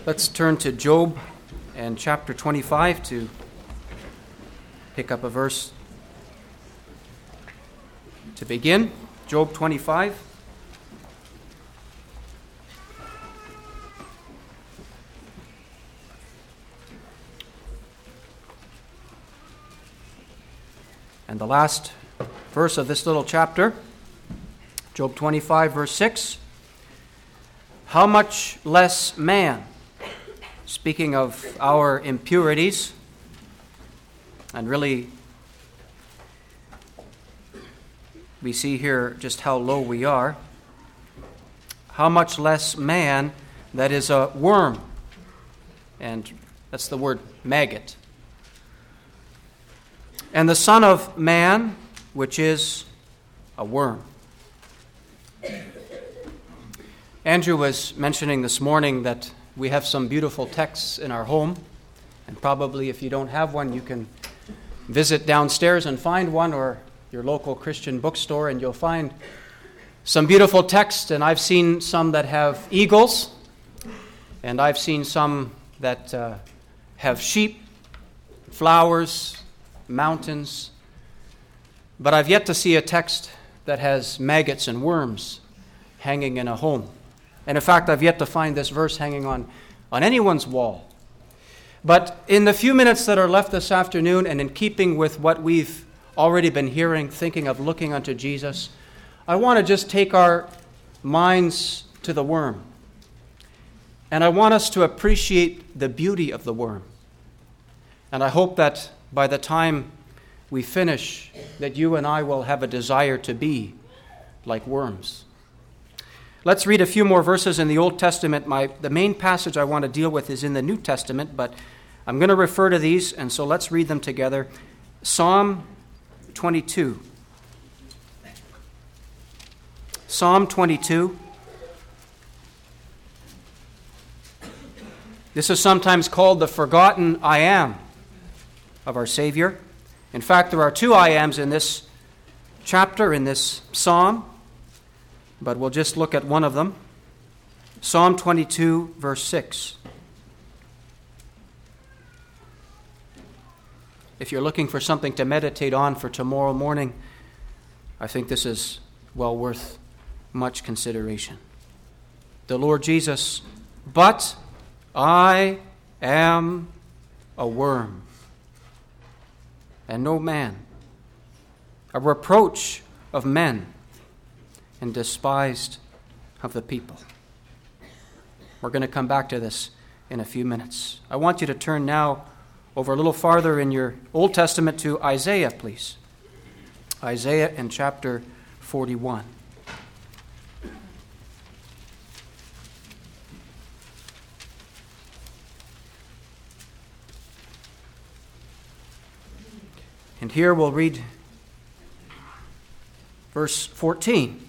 Let's turn to Job and chapter 25 to pick up a verse to begin. Job 25. And the last verse of this little chapter, Job 25, verse 6. How much less man, speaking of our impurities, and really we see here just how low we are, how much less man that is a worm, and that's the word maggot, and the son of man, which is a worm. Andrew was mentioning this morning that we have some beautiful texts in our home, and probably if you don't have one, you can visit downstairs and find one, or your local Christian bookstore, and you'll find some beautiful texts. And I've seen some that have eagles, and I've seen some that have sheep, flowers, mountains, but I've yet to see a text that has maggots and worms hanging in a home. And in fact, I've yet to find this verse hanging on anyone's wall. But in the few minutes that are left this afternoon, and in keeping with what we've already been hearing, thinking of looking unto Jesus, I want to just take our minds to the worm. And I want us to appreciate the beauty of the worm. And I hope that by the time we finish, that you and I will have a desire to be like worms. Let's read a few more verses in the Old Testament. The main passage I want to deal with is in the New Testament, but I'm going to refer to these, and so let's read them together. Psalm 22. Psalm 22. This is sometimes called the forgotten I am of our Savior. In fact, there are two I ams in this chapter, in this psalm, but we'll just look at one of them. Psalm 22, verse 6. If you're looking for something to meditate on for tomorrow morning, I think this is well worth much consideration. The Lord Jesus, but I am a worm, and no man, a reproach of men, and despised of the people. We're going to come back to this in a few minutes. I want you to turn now over a little farther in your Old Testament to Isaiah, please. Isaiah in chapter 41. And here we'll read verse 14.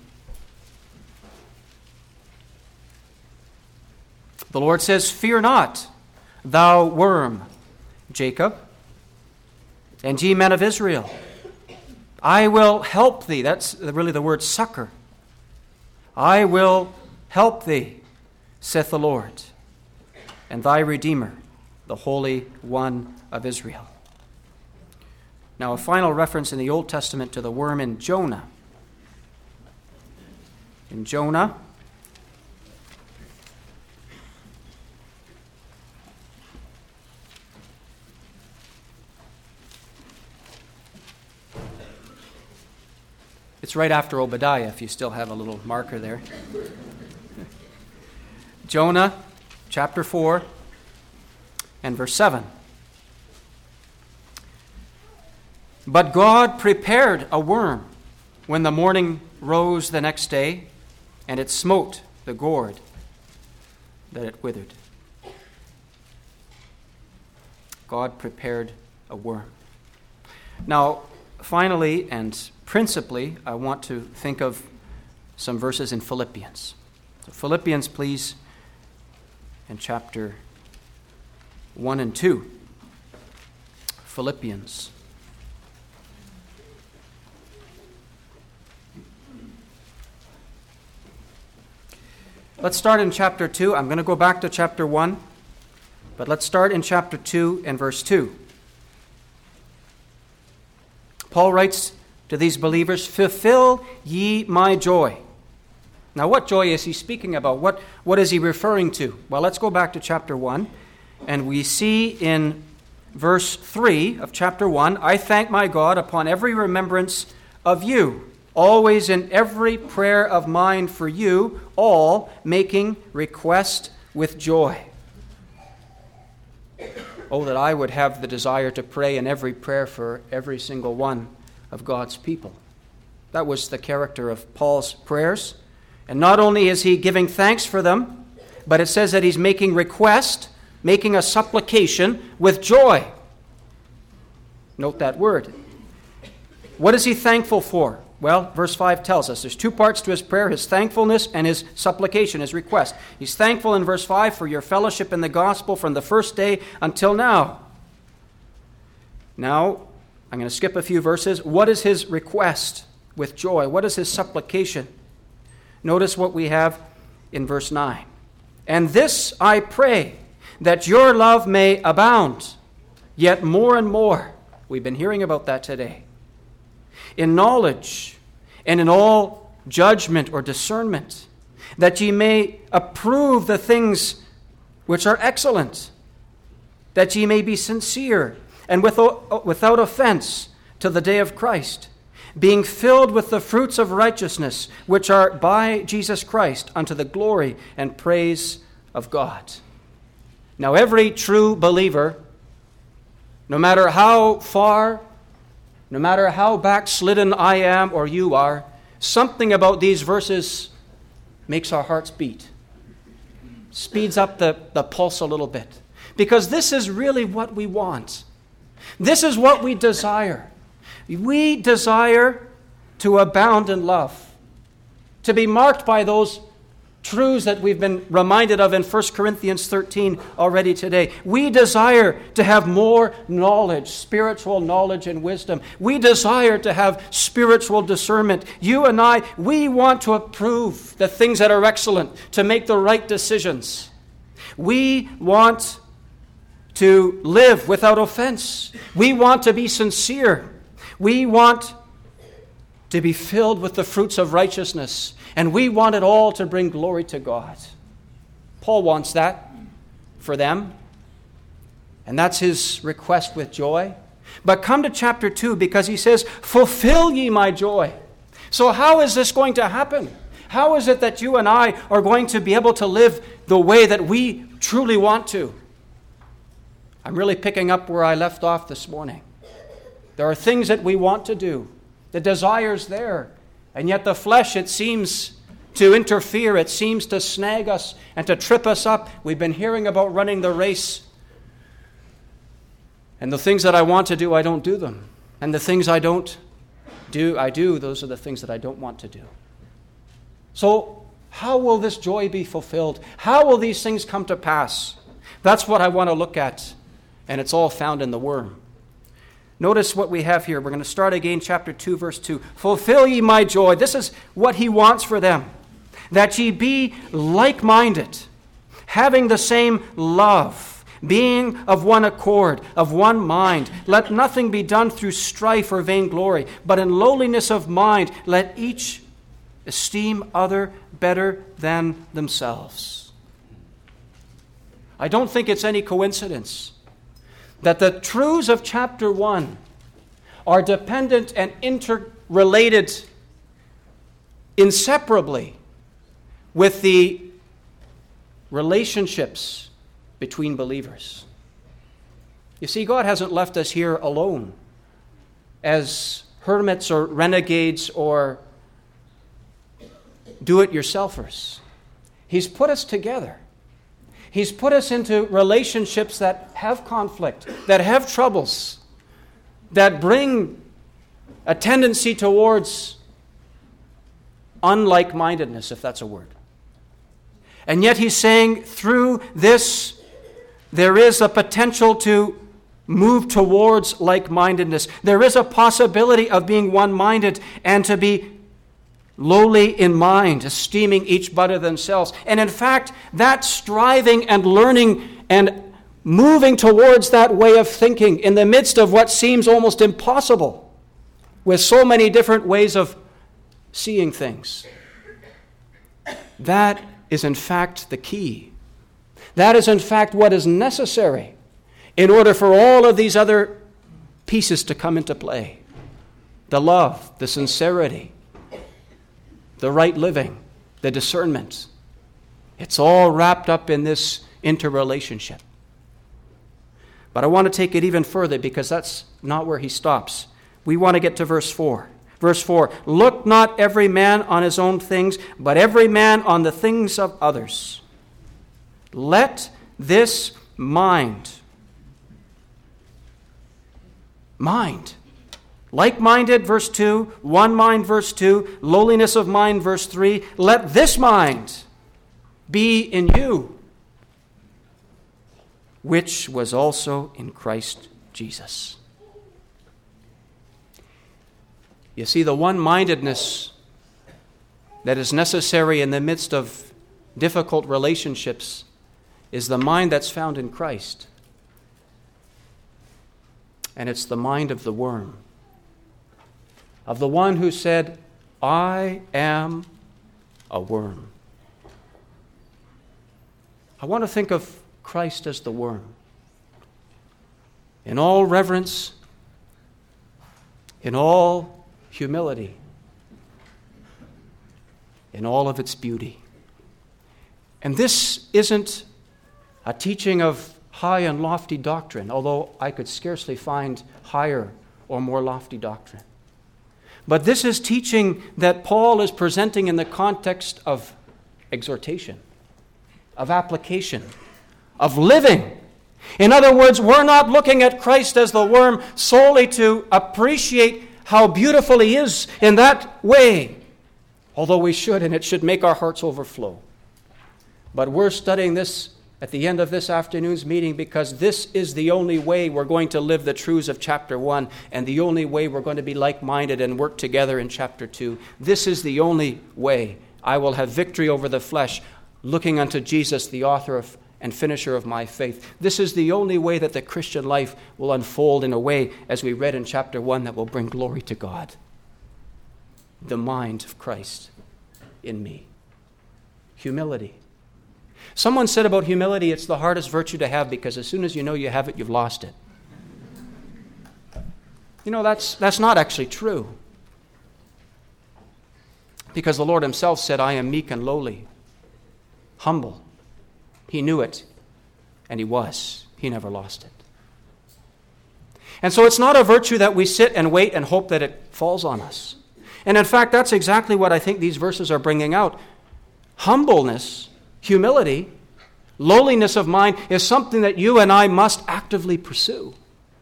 The Lord says, "Fear not, thou worm, Jacob, and ye men of Israel. I will help thee." That's really the word succor. "I will help thee, saith the Lord, and thy Redeemer, the Holy One of Israel." Now, a final reference in the Old Testament to the worm in Jonah. In Jonah, it's right after Obadiah, if you still have a little marker there. Jonah, chapter 4, and verse 7. "But God prepared a worm when the morning rose the next day, and it smote the gourd that it withered." God prepared a worm. Now, finally and principally, I want to think of some verses in Philippians. So Philippians, please, in chapter 1 and 2. Philippians. Let's start in chapter 2. I'm going to go back to chapter 1. But let's start in chapter 2 and verse 2. Paul writes to these believers, "Fulfill ye my joy." Now, what joy is he speaking about? What is he referring to? Well, let's go back to chapter 1, and we see in verse 3 of chapter 1, "I thank my God upon every remembrance of you, always in every prayer of mine for you, all making request with joy." Oh, that I would have the desire to pray in every prayer for every single one of God's people. That was the character of Paul's prayers. And not only is he giving thanks for them, but it says that he's making request, making a supplication with joy. Note that word. What is he thankful for? Well, verse 5 tells us there's two parts to his prayer, his thankfulness and his supplication, his request. He's thankful in verse 5 for your fellowship in the gospel from the first day until now. Now, I'm going to skip a few verses. What is his request with joy? What is his supplication? Notice what we have in verse 9. "And this I pray, that your love may abound, yet more and more." We've been hearing about that today. "In knowledge and in all judgment or discernment, that ye may approve the things which are excellent, that ye may be sincere and without offense to the day of Christ, being filled with the fruits of righteousness, which are by Jesus Christ, unto the glory and praise of God." Now, every true believer, no matter how far, no matter how backslidden I am or you are, something about these verses makes our hearts beat. Speeds up the pulse a little bit. Because this is really what we want. This is what we desire. We desire to abound in love, to be marked by those truths that we've been reminded of in 1 Corinthians 13 already today. We desire to have more knowledge, spiritual knowledge and wisdom. We desire to have spiritual discernment. You and I, we want to approve the things that are excellent, to make the right decisions. We want to live without offense. We want to be sincere. We want to be filled with the fruits of righteousness. And we want it all to bring glory to God. Paul wants that for them. And that's his request with joy. But come to chapter 2 because he says, "Fulfill ye my joy." So how is this going to happen? How is it that you and I are going to be able to live the way that we truly want to? I'm really picking up where I left off this morning. There are things that we want to do. The desire's there. And yet the flesh, it seems to interfere. It seems to snag us and to trip us up. We've been hearing about running the race. And the things that I want to do, I don't do them. And the things I don't do, I do. Those are the things that I don't want to do. So how will this joy be fulfilled? How will these things come to pass? That's what I want to look at. And it's all found in the Word. Notice what we have here. We're going to start again, chapter 2, verse 2. "Fulfill ye my joy." This is what he wants for them. "That ye be like-minded, having the same love, being of one accord, of one mind. Let nothing be done through strife or vainglory, but in lowliness of mind, let each esteem other better than themselves." I don't think it's any coincidence that the truths of chapter 1 are dependent and interrelated inseparably with the relationships between believers. You see, God hasn't left us here alone as hermits or renegades or do-it-yourselfers. He's put us together. He's put us into relationships that have conflict, that have troubles, that bring a tendency towards unlike-mindedness, if that's a word. And yet he's saying through this, there is a potential to move towards like-mindedness. There is a possibility of being one-minded and to be lowly in mind, esteeming each better themselves. And in fact, that striving and learning and moving towards that way of thinking in the midst of what seems almost impossible, with so many different ways of seeing things. That is in fact the key. That is in fact what is necessary in order for all of these other pieces to come into play. The love, the sincerity, the right living, the discernment. It's all wrapped up in this interrelationship. But I want to take it even further because that's not where he stops. We want to get to verse 4. Verse 4, look not every man on his own things, but every man on the things of others. Let this mind, like-minded, verse 2, one mind, verse 2, lowliness of mind, verse 3, let this mind be in you, which was also in Christ Jesus. You see, the one-mindedness that is necessary in the midst of difficult relationships is the mind that's found in Christ. And it's the mind of the worm, of the one who said, I am a worm. I want to think of Christ as the worm. In all reverence, in all humility, in all of its beauty. And this isn't a teaching of high and lofty doctrine, although I could scarcely find higher or more lofty doctrine. But this is teaching that Paul is presenting in the context of exhortation, of application, of living. In other words, we're not looking at Christ as the worm solely to appreciate how beautiful he is in that way, although we should, and it should make our hearts overflow. But we're studying this at the end of this afternoon's meeting because this is the only way we're going to live the truths of chapter 1 and the only way we're going to be like-minded and work together in chapter 2. This is the only way I will have victory over the flesh, looking unto Jesus, the author of and finisher of my faith. This is the only way that the Christian life will unfold in a way, as we read in chapter 1, that will bring glory to God. The mind of Christ in me. Humility. Someone said about humility, it's the hardest virtue to have because as soon as you know you have it, you've lost it. You know, that's not actually true. Because the Lord himself said, I am meek and lowly, humble. He knew it, and he was. He never lost it. And so it's not a virtue that we sit and wait and hope that it falls on us. And in fact, that's exactly what I think these verses are bringing out. Humbleness, humility, lowliness of mind is something that you and I must actively pursue.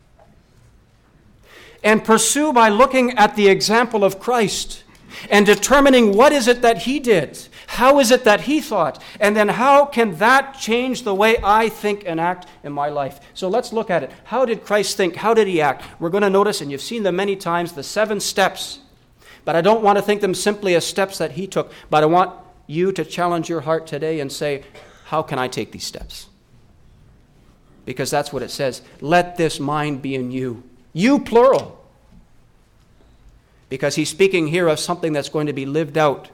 And pursue by looking at the example of Christ and determining what is it that he did. How is it that he thought? And then how can that change the way I think and act in my life? So let's look at it. How did Christ think? How did he act? We're going to notice, and you've seen them many times, the 7 steps. But I don't want to think them simply as steps that he took. But I want you to challenge your heart today and say, how can I take these steps? Because that's what it says. Let this mind be in you. You, plural. Because he's speaking here of something that's going to be lived out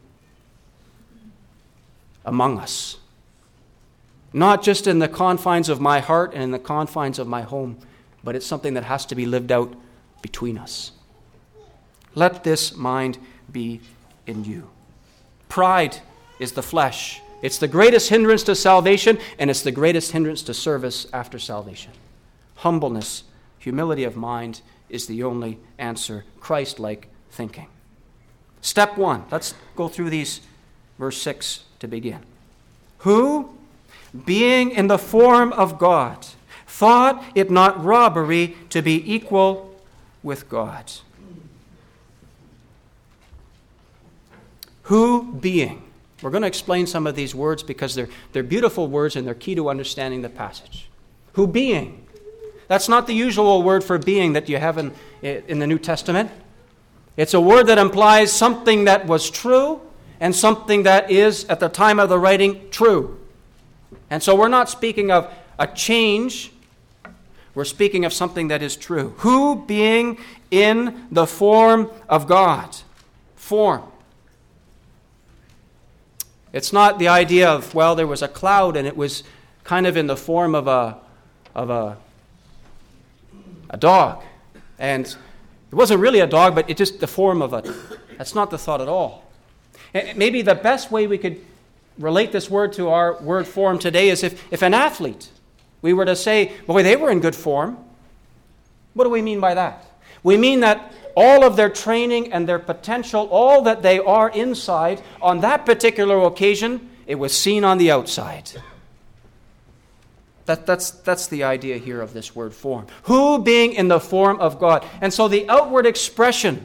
among us. Not just in the confines of my heart and in the confines of my home, but it's something that has to be lived out between us. Let this mind be in you. Pride is the flesh. It's the greatest hindrance to salvation, and it's the greatest hindrance to service after salvation. Humbleness, humility of mind is the only answer. Christ-like thinking. Step 1. Let's go through these. Verse 6 to begin. Who, being in the form of God, thought it not robbery to be equal with God. Who, being. We're going to explain some of these words because they're beautiful words and they're key to understanding the passage. Who, being. That's not the usual word for being that you have in the New Testament. It's a word that implies something that was true and something that is, at the time of the writing, true. And so we're not speaking of a change, we're speaking of something that is true. Who being in the form of God. Form. It's not the idea of, well, there was a cloud and it was kind of in the form of a dog. And it wasn't really a dog, but it's just the form of a... That's not the thought at all. And maybe the best way we could relate this word to our word form today is if an athlete, we were to say, boy, they were in good form. What do we mean by that? We mean that all of their training and their potential, all that they are inside, on that particular occasion, it was seen on the outside. That's the idea here of this word form. Who being in the form of God. And so the outward expression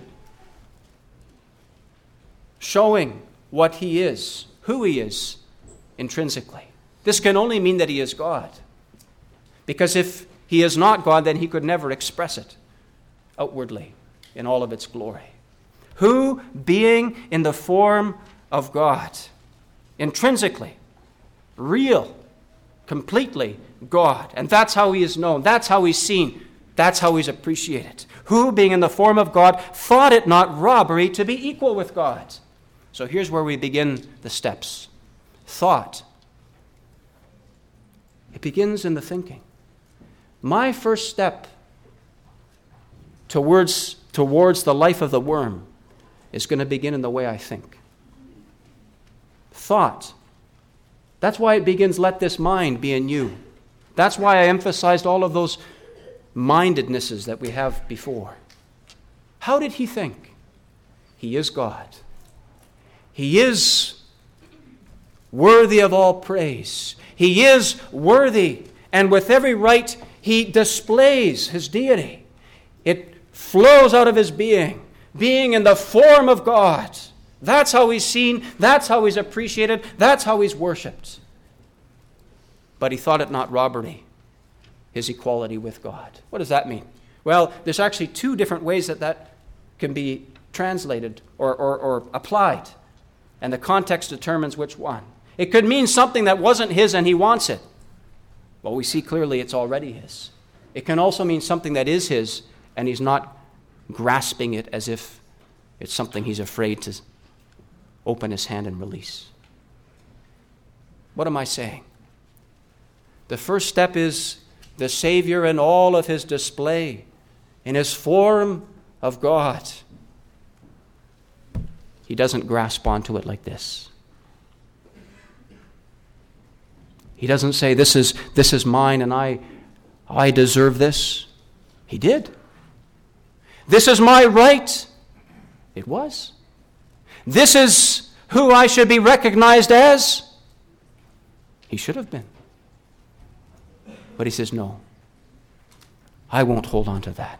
showing what he is, who he is intrinsically. This can only mean that he is God. Because if he is not God, then he could never express it outwardly in all of its glory. Who being in the form of God, intrinsically, real, completely God. And that's how he is known. That's how he's seen. That's how he's appreciated. Who, being in the form of God, thought it not robbery to be equal with God. So here's where we begin the steps. Thought. It begins in the thinking. My first step towards the life of the worm is going to begin in the way I think. Thought. That's why it begins, let this mind be in you. That's why I emphasized all of those mindednesses that we have before. How did he think? He is God. He is worthy of all praise. He is worthy, and with every right, he displays his deity. It flows out of his being in the form of God. That's how he's seen, that's how he's appreciated, that's how he's worshipped. But he thought it not robbery, his equality with God. What does that mean? Well, there's actually two different ways that can be translated or applied, and the context determines which one. It could mean something that wasn't his and he wants it. Well, we see clearly it's already his. It can also mean something that is his and he's not grasping it as if it's something he's afraid to open his hand and release. What am I saying? The first step is the Savior in all of his display, in his form of God. He doesn't grasp onto it like this. He doesn't say, this is mine and I deserve this. He did. This is my right. It was. This is who I should be recognized as. He should have been. But he says, no, I won't hold on to that.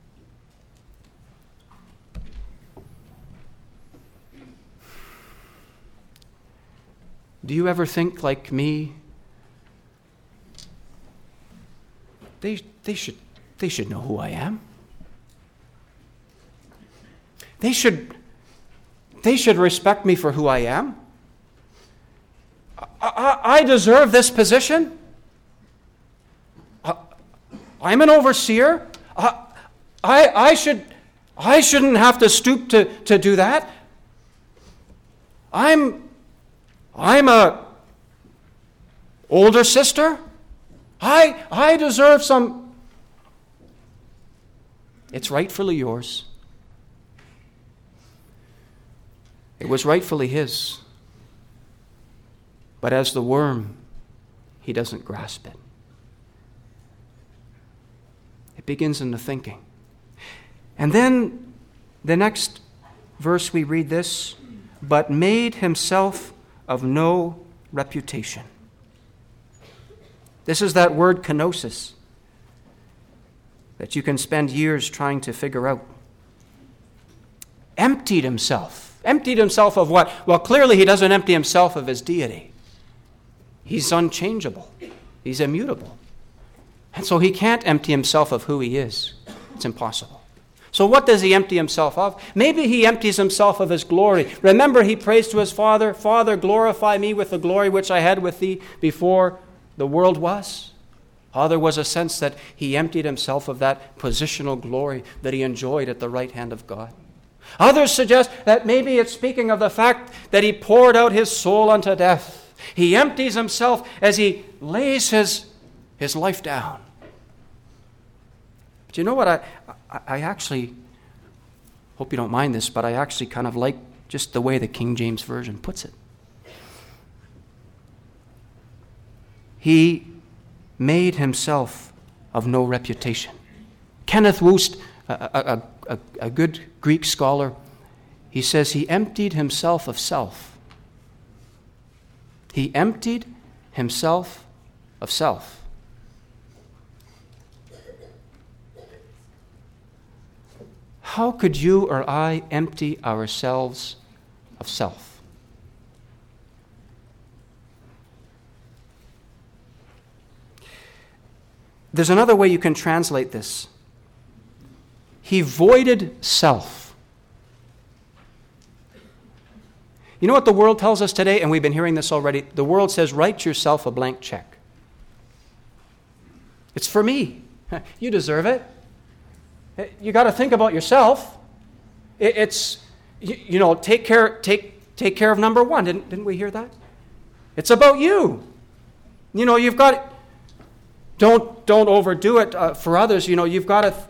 Do you ever think like me? They should know who I am. They should respect me for who I am. I deserve this position. I'm an overseer. I shouldn't have to stoop to do that. I'm a older sister. I deserve some. It's rightfully yours. It was rightfully his. But as the worm, he doesn't grasp it. It begins in the thinking. And then the next verse we read this, but made himself of no reputation. This is that word kenosis that you can spend years trying to figure out. Emptied himself. Emptied himself of what? Well, clearly he doesn't empty himself of his deity. He's unchangeable. He's immutable. And so he can't empty himself of who he is. It's impossible. So what does he empty himself of? Maybe he empties himself of his glory. Remember, he prays to his Father, Father, glorify me with the glory which I had with thee before the world was. There was a sense that he emptied himself of that positional glory that he enjoyed at the right hand of God. Others suggest that maybe it's speaking of the fact that he poured out his soul unto death. He empties himself as he lays his life down. But you know what? I actually, hope you don't mind this, but I actually kind of like just the way the King James Version puts it. He made himself of no reputation. Kenneth Wust, a good Greek scholar, he says he emptied himself of self. He emptied himself of self. How could you or I empty ourselves of self? There's another way you can translate this. He voided self. You know what the world tells us today, and we've been hearing this already? The world says, write yourself a blank check. It's for me. You deserve it. You got to think about yourself. It's, take care of number one. Didn't we hear that? It's about you. You've got, don't overdo it for others. You've got to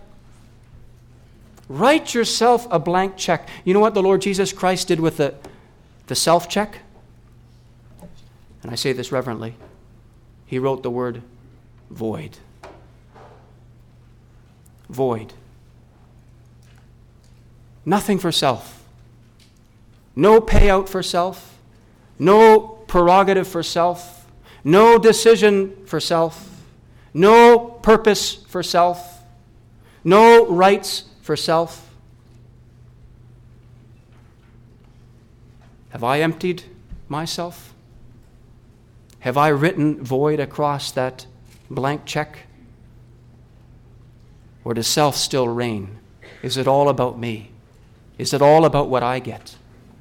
write yourself a blank check. You know what the Lord Jesus Christ did with the self-check? And I say this reverently. He wrote the word void. Void. Nothing for self. No payout for self. No prerogative for self. No decision for self. No purpose for self. No rights for self. Have I emptied myself? Have I written void across that blank check? Or does self still reign? Is it all about me? Is it all about what I get?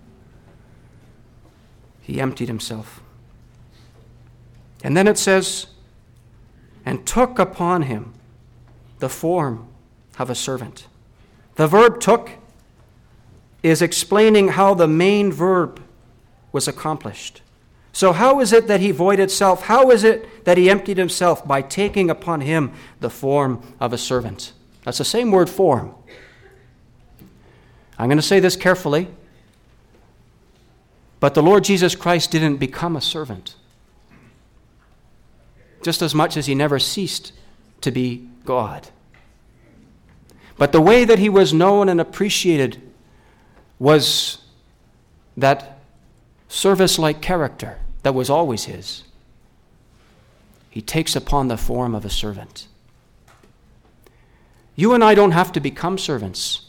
He emptied himself. And then it says, and took upon him the form of a servant. The verb took is explaining how the main verb was accomplished. So how is it that he voided self? How is it that he emptied himself? By taking upon him the form of a servant. That's the same word, form. I'm going to say this carefully, but the Lord Jesus Christ didn't become a servant, just as much as he never ceased to be God. But the way that he was known and appreciated was that service-like character that was always his. He takes upon the form of a servant. You and I don't have to become servants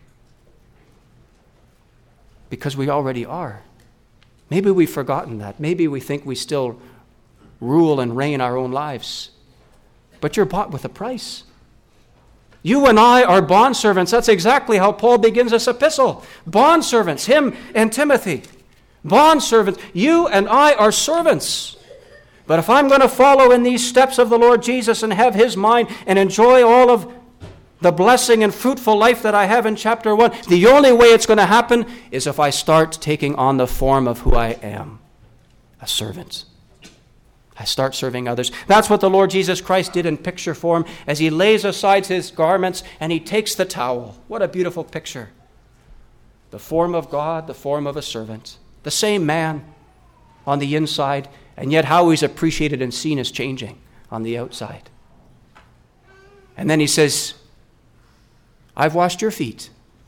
because we already are. Maybe we've forgotten that. Maybe we think we still rule and reign our own lives. But you're bought with a price. You and I are bondservants. That's exactly how Paul begins this epistle. Bondservants, him and Timothy. Bondservants. You and I are servants. But if I'm going to follow in these steps of the Lord Jesus and have his mind and enjoy all of the blessing and fruitful life that I have in chapter 1, the only way it's going to happen is if I start taking on the form of who I am, a servant. I start serving others. That's what the Lord Jesus Christ did in picture form as he lays aside his garments and he takes the towel. What a beautiful picture. The form of God, the form of a servant. The same man on the inside, and yet how he's appreciated and seen is changing on the outside. And then he says, I've washed your feet.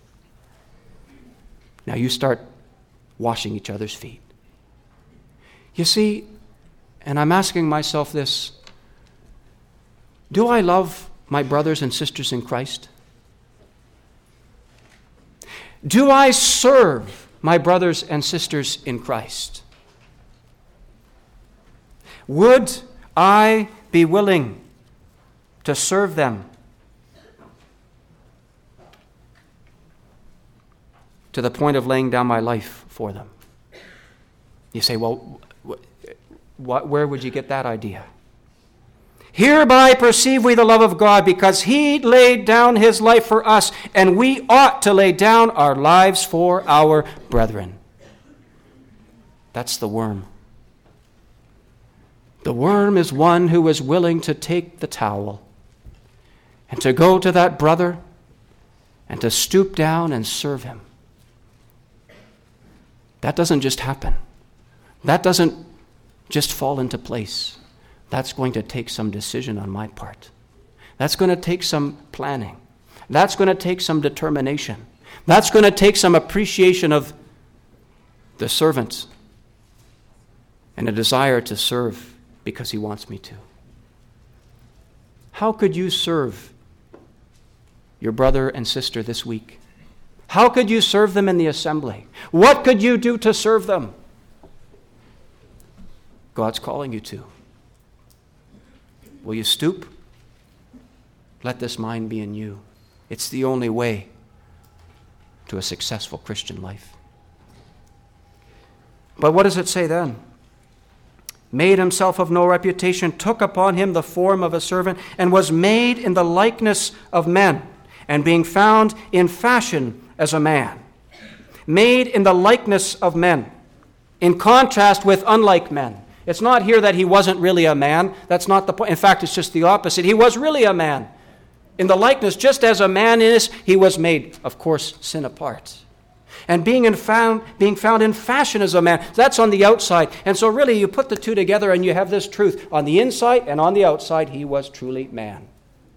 Now you start washing each other's feet. You see, and I'm asking myself this, do I love my brothers and sisters in Christ? Do I serve my brothers and sisters in Christ? Would I be willing to serve them to the point of laying down my life for them? You say, well, where would you get that idea? Hereby perceive we the love of God, because he laid down his life for us, and we ought to lay down our lives for our brethren. That's the worm. The worm is one who is willing to take the towel and to go to that brother and to stoop down and serve him. That doesn't just happen. That doesn't just fall into place. That's going to take some decision on my part. That's going to take some planning. That's going to take some determination. That's going to take some appreciation of the servant and a desire to serve because he wants me to. How could you serve your brother and sister this week? How could you serve them in the assembly? What could you do to serve them? God's calling you to. Will you stoop? Let this mind be in you. It's the only way to a successful Christian life. But what does it say then? Made himself of no reputation, took upon him the form of a servant, and was made in the likeness of men, and being found in fashion as a man. Made in the likeness of men, in contrast with unlike men. It's not here that he wasn't really a man. That's not the point. In fact, it's just the opposite. He was really a man. In the likeness, just as a man is, he was made, of course, sin apart. And being found in fashion as a man, that's on the outside. And so really you put the two together and you have this truth. On the inside and on the outside, he was truly man.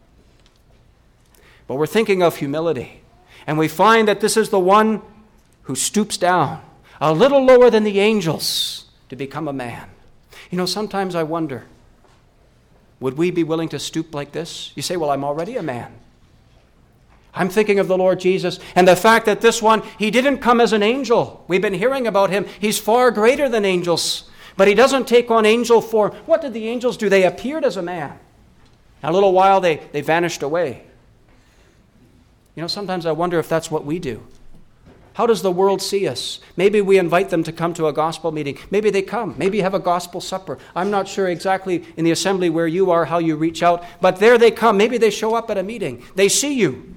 But we're thinking of humility. And we find that this is the one who stoops down, a little lower than the angels, to become a man. You know, sometimes I wonder, would we be willing to stoop like this? You say, well, I'm already a man. I'm thinking of the Lord Jesus and the fact that this one, he didn't come as an angel. We've been hearing about him. He's far greater than angels, but he doesn't take on angel form. What did the angels do? They appeared as a man. In a little while, they vanished away. You know, sometimes I wonder if that's what we do. How does the world see us? Maybe we invite them to come to a gospel meeting. Maybe they come. Maybe you have a gospel supper. I'm not sure exactly in the assembly where you are, how you reach out, but there they come. Maybe they show up at a meeting. They see you.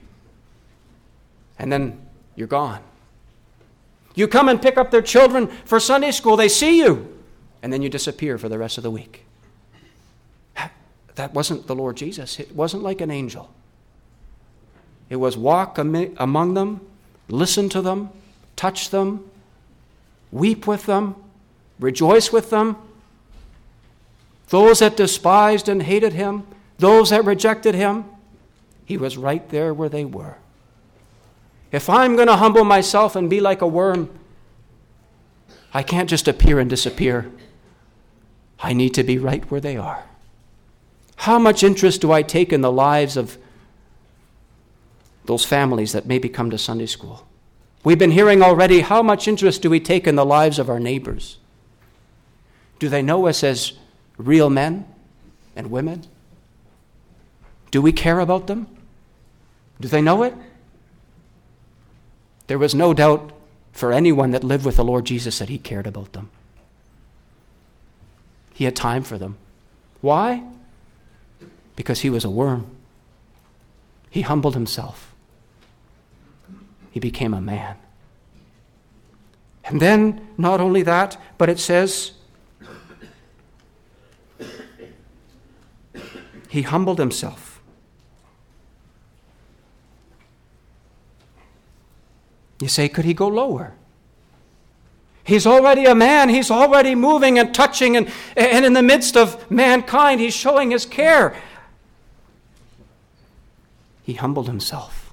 And then you're gone. You come and pick up their children for Sunday school. They see you. And then you disappear for the rest of the week. That wasn't the Lord Jesus. It wasn't like an angel. It was walk among them, listen to them, touch them, weep with them, rejoice with them. Those that despised and hated him, those that rejected him, he was right there where they were. If I'm going to humble myself and be like a worm, I can't just appear and disappear. I need to be right where they are. How much interest do I take in the lives of those families that maybe come to Sunday school? We've been hearing already, how much interest do we take in the lives of our neighbors? Do they know us as real men and women? Do we care about them? Do they know it? There was no doubt for anyone that lived with the Lord Jesus that he cared about them. He had time for them. Why? Because he was a worm. He humbled himself. He became a man. And then, not only that, but it says, he humbled himself. You say, could he go lower? He's already a man. He's already moving and touching, and in the midst of mankind, he's showing his care. He humbled himself.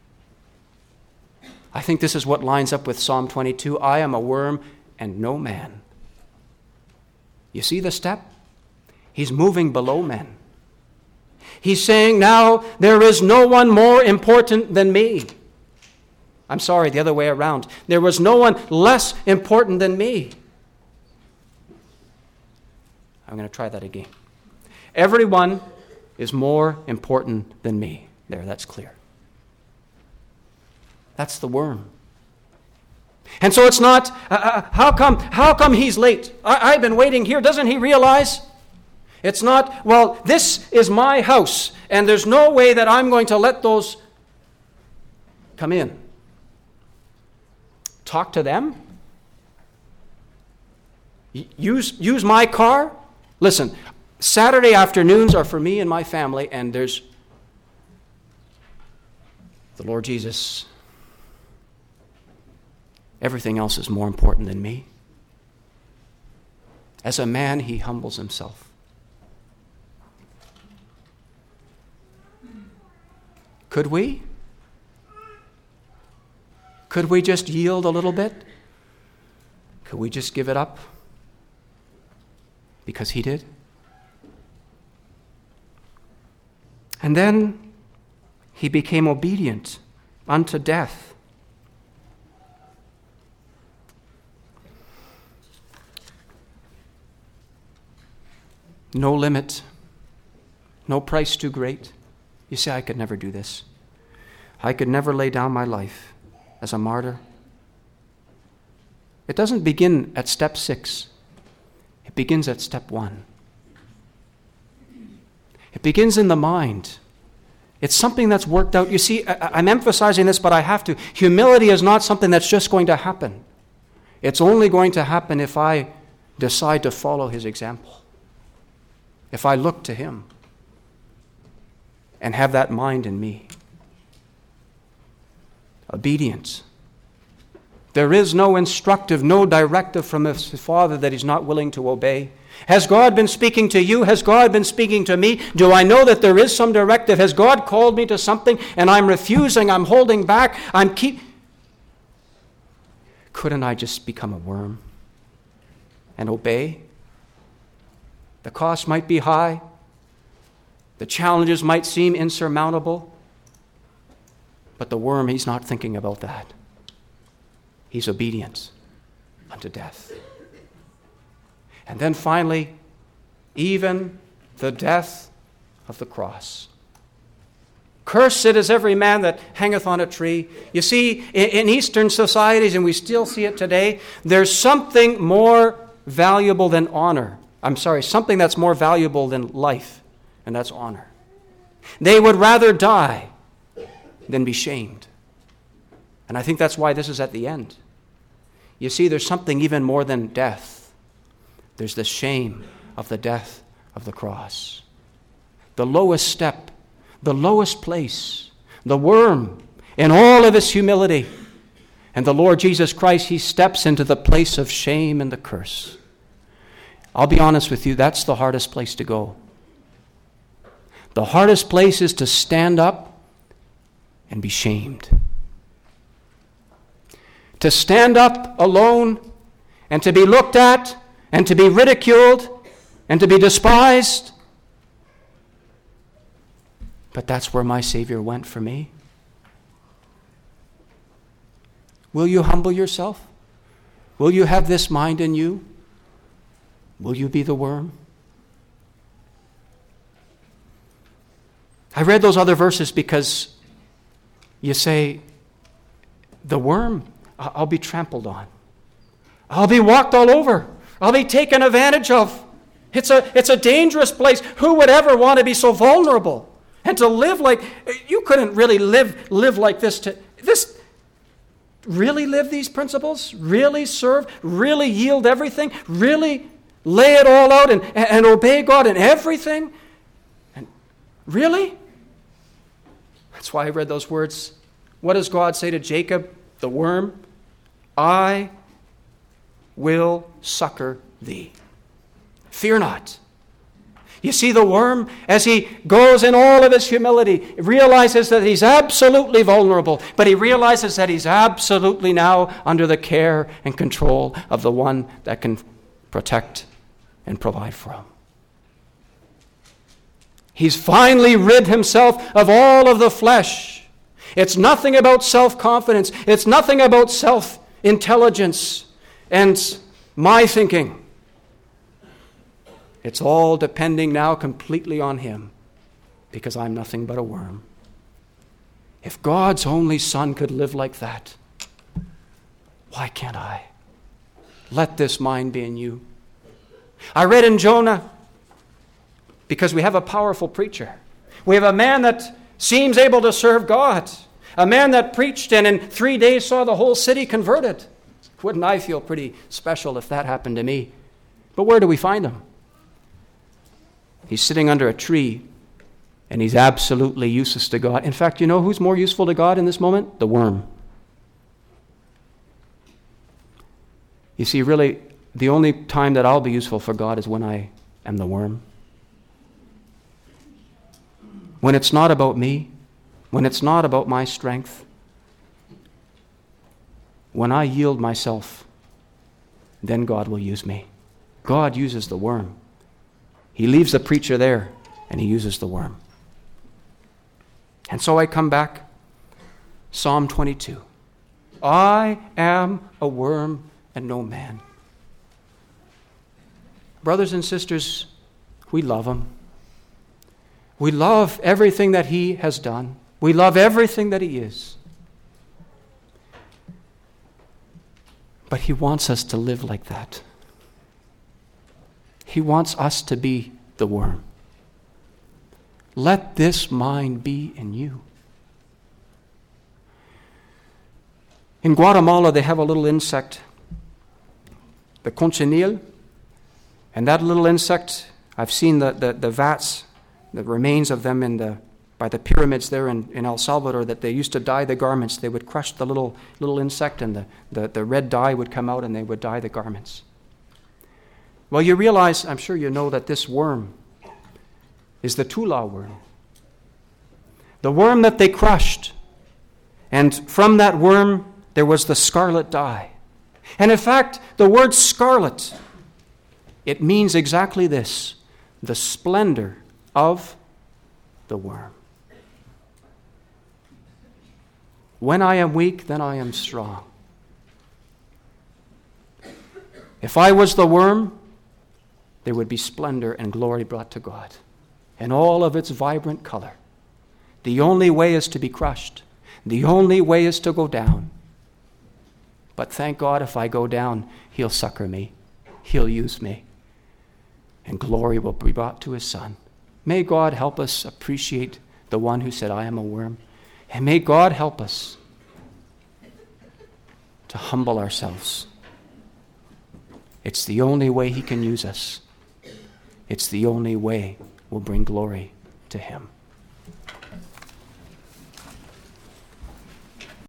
I think this is what lines up with Psalm 22. I am a worm and no man. You see the step? He's moving below men. He's saying, now there is no one more important than me. I'm sorry, the other way around. There was no one less important than me. I'm going to try that again. Everyone is more important than me. There, that's clear. That's the worm. And so it's not, how come he's late? I've been waiting here. Doesn't he realize? It's not, well, this is my house, and there's no way that I'm going to let those come in. Talk to them. Use my car. Listen, Saturday afternoons are for me and my family, and there's the Lord Jesus. Everything else is more important than me. As a man, he humbles himself. Could we? Could we just yield a little bit? Could we just give it up? Because he did. And then he became obedient unto death. No limit, no price too great. You say, I could never do this. I could never lay down my life as a martyr. It doesn't begin at step 6. It begins at step 1. It begins in the mind. It's something that's worked out. You see, I'm emphasizing this, but I have to. Humility is not something that's just going to happen. It's only going to happen if I decide to follow his example. If I look to him and have that mind in me. Obedience. There is no instructive, no directive from his Father that he's not willing to obey. Has God been speaking to you? Has God been speaking to me? Do I know that there is some directive? Has God called me to something and I'm refusing, I'm holding back, Couldn't I just become a worm and obey? The cost might be high. The challenges might seem insurmountable. But the worm, he's not thinking about that. He's obedient unto death. And then finally, even the death of the cross. Cursed is every man that hangeth on a tree. You see, in Eastern societies, and we still see it today, there's something more valuable than honor. Something that's more valuable than life, and that's honor. They would rather die than be shamed. And I think that's why this is at the end. You see, there's something even more than death. There's the shame of the death of the cross. The lowest step, the lowest place, the worm in all of his humility. And the Lord Jesus Christ, he steps into the place of shame and the curse. I'll be honest with you, that's the hardest place to go. The hardest place is to stand up and be shamed. To stand up alone and to be looked at and to be ridiculed and to be despised. But that's where my Savior went for me. Will you humble yourself? Will you have this mind in you? Will you be the worm? I read those other verses because you say, the worm, I'll be trampled on. I'll be walked all over. I'll be taken advantage of. It's a dangerous place. Who would ever want to be so vulnerable? And to live like, you couldn't really live like this. Really live these principles? Really serve? Really yield everything? Really lay it all out and obey God in everything? And really? That's why I read those words. What does God say to Jacob, the worm? I will succor thee. Fear not. You see, the worm, as he goes in all of his humility, realizes that he's absolutely vulnerable, but he realizes that he's absolutely now under the care and control of the one that can protect and provide for him. He's finally rid himself of all of the flesh. It's nothing about self-confidence. It's nothing about self-intelligence and my thinking. It's all depending now completely on him, because I'm nothing but a worm. If God's only Son could live like that, why can't I? Let this mind be in you. I read in Jonah because we have a powerful preacher. We have a man that seems able to serve God, a man that preached and in 3 days saw the whole city converted. Wouldn't I feel pretty special if that happened to me? But where do we find him? He's sitting under a tree, and he's absolutely useless to God. In fact, you know who's more useful to God in this moment? The worm. You see, really, the only time that I'll be useful for God is when I am the worm. When it's not about me, when it's not about my strength, when I yield myself, then God will use me. God uses the worm. He leaves the preacher there, and he uses the worm. And so I come back, Psalm 22. I am a worm and no man. Brothers and sisters, we love him. We love everything that he has done. We love everything that he is. But he wants us to live like that. He wants us to be the worm. Let this mind be in you. In Guatemala, they have a little insect, the cochineal, and that little insect, I've seen the vats, the remains of them by the pyramids there in El Salvador, that they used to dye the garments. They would crush the little insect, and the red dye would come out, and they would dye the garments. Well, you realize, I'm sure you know, that this worm is the Tula worm. The worm that they crushed. And from that worm, there was the scarlet dye. And in fact, the word scarlet, it means exactly this: the splendor of the worm. When I am weak, then I am strong. If I was the worm, there would be splendor and glory brought to God in all of its vibrant color. The only way is to be crushed. The only way is to go down. But thank God, if I go down, he'll succor me. He'll use me. And glory will be brought to his Son. May God help us appreciate the one who said, I am a worm. And may God help us to humble ourselves. It's the only way he can use us. It's the only way we'll bring glory to him.